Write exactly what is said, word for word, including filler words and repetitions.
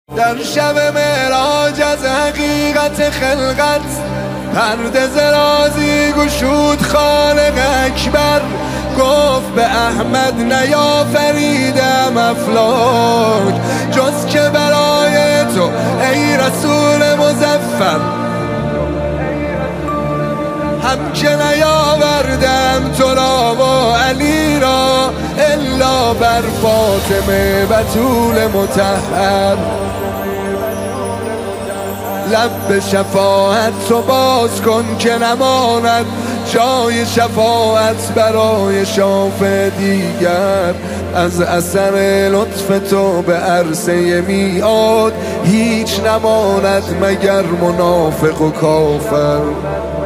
در شب معراج از حقیقت خلقت پرده زرازی گشود خالق اکبر، گفت به احمد نیافریدم افلاک جز که برای تو ای رسول مظفر، هم که نیاوردم تو را و علی را الا بر فاطمه بتول مطهر. لب به شفاعت تو باز کن که نماند جای شفاعت برای شافع دیگر، از اثر لطف تو به عرصه میعاد هیچ نماند مگر منافق و کافر.